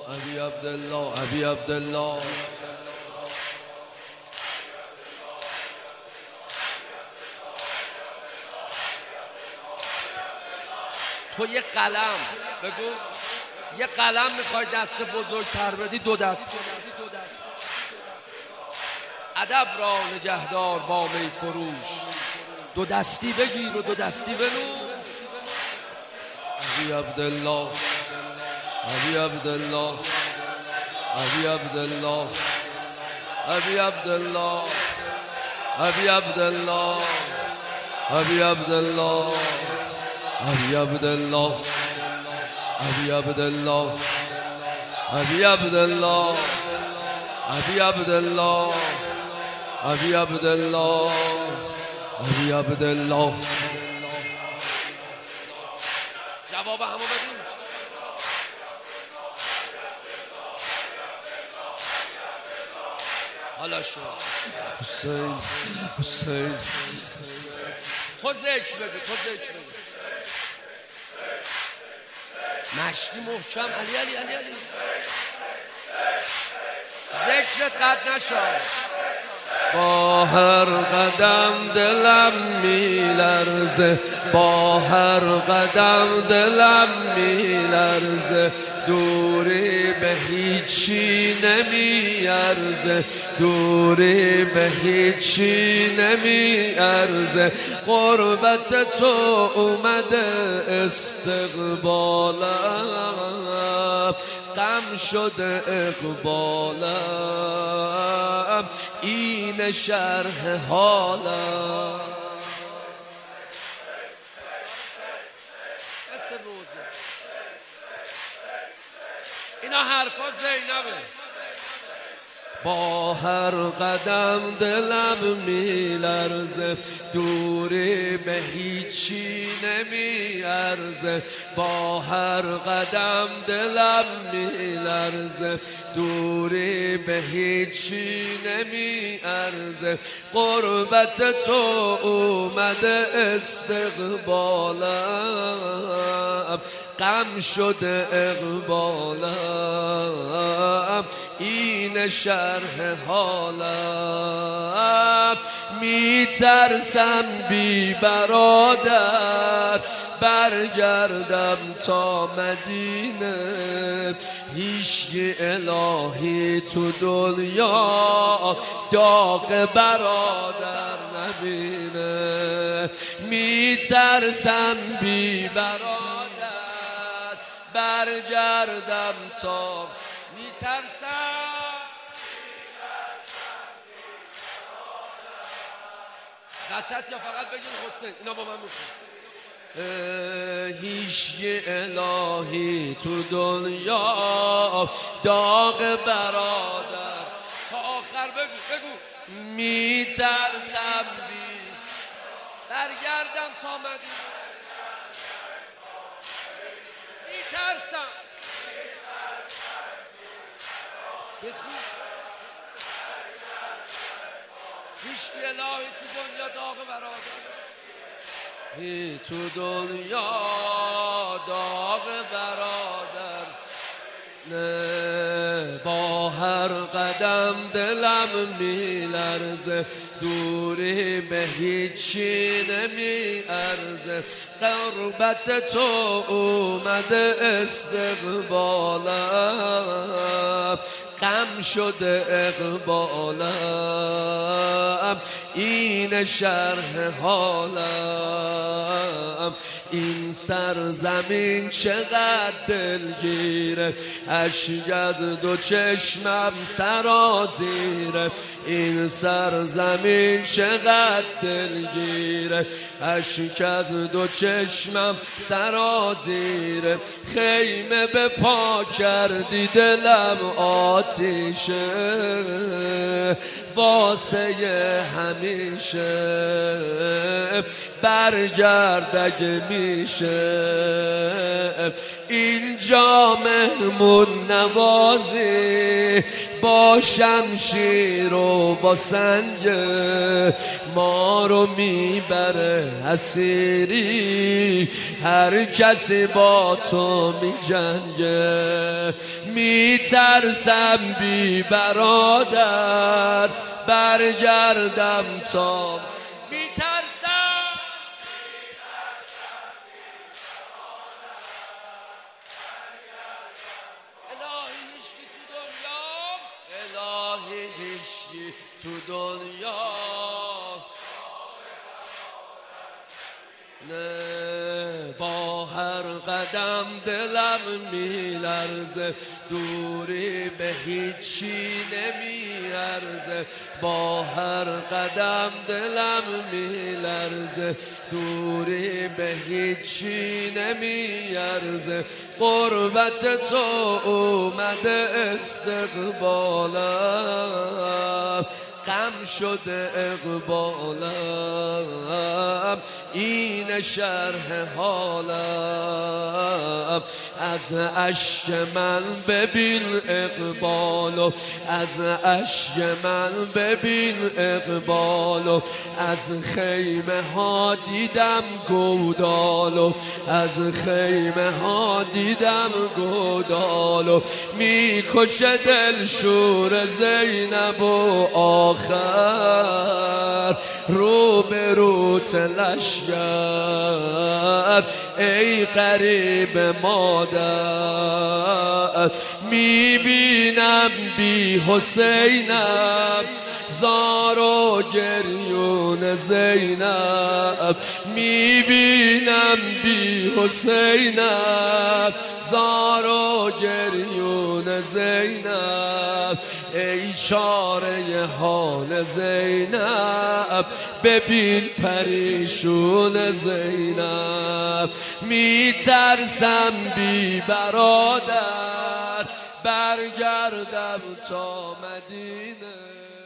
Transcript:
ابی عبدالله ابی عبدالله تو یه قلم بگو، یه قلم میخوای دست بزرگتر بدی، دو دست. ادب را نگهدار با می فروش، دو دستی بگیر و دو دستی بنوش. ابی عبدالله ابی عبدالله ابی عبدالله ابی عبدالله ابی عبدالله ابی عبدالله ابی عبدالله ابی عبدالله ابی عبدالله ابی عبدالله ابی عبدالله ابی عبدالله. جواب همو بدون. حالا شو حسین حسین تو ذکر بگو، تو ذکر بگو. مشتی محکم. علی علی علی علی ذکرت قد نشد. با هر قدم دلم میلرزه، با هر قدم دلم میلرزه، دوری به هیچی نمیارزه، دوری به هیچی نمیارزه. قربت تو اومده استقبالم، غم شده اقبالم، این شرح حالم. مثل روزه اینا حرفا زینبه. با هر قدم دلم میلرزه، دوری به هیچی نمیارزه، با هر قدم دلم میلرزه، دوری به هیچی نمیارزه. قربت تو اومده استقبالم، غم شده اقبالم، این شرح حالم. میترسم بی برادر برگردم تا مدینه، هیچکی الهی تو دنیا داغ برادر نبینه. میترسم بی برادر برگردم تا، میترسم وسط یا فقط بگین حسین. اینا با من میخونم. هیچ الهی تو دنیا داغ برادر، تا آخر بگو بگو. میترسم بی برگردم تا مدینه، میترسم بخون. هیچ الهی تو دنیا داغ برادر، هی تو دنیا داغ برادر نه. با هر قدم دلم میلرزه، دوری به هیچی نمیارزه. قربت تو اومده استقبالم، غم شده اقبالم، این شرح حالم. این سرزمین چقدر دلگیره، اشک از دو چشمم سرازیره. این سرزمین چقدر دلگیره، اشک از دو چشمم سرازیره. خیمه به پا کردی دلم آتیشه، واسه همیشه. برگرد اگه میشه. اینجا مهمون نوازی با شمشیر و با سنگ ما رو میبره اسیری، هر کسی با تو میجنگه. میترسم بی برادر برگردم تا الهی هیچکی تو دنیا نه، با هر قدم دلم میلرزه، دوری به هیچی نمیارزه. با هر قدم دلم میلرزه، دوری به هیچی نمیارزه. قربت تو اومده استقبالم، غم شده اقبالم، این شرح حالم. از اشک من ببین اقبالو، از اشک من ببین اقبالو. از خیمه ها دیدم گودالو، از خیمه ها دیدم گودالو. میکشه دل شور زینب و آخر رو به رو لشگر. ای غریب مادر میبینم بی حسینم، زار و گریون زینب. میبینم بی حسینم، زار و گریون زینب. ای چاره حال زینب، ببین پریشون زینب. میترسم بی برادر برگردم تا مدینه.